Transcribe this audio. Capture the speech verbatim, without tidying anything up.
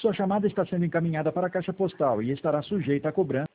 Sua chamada está sendo encaminhada para a caixa postal e estará sujeita a cobrança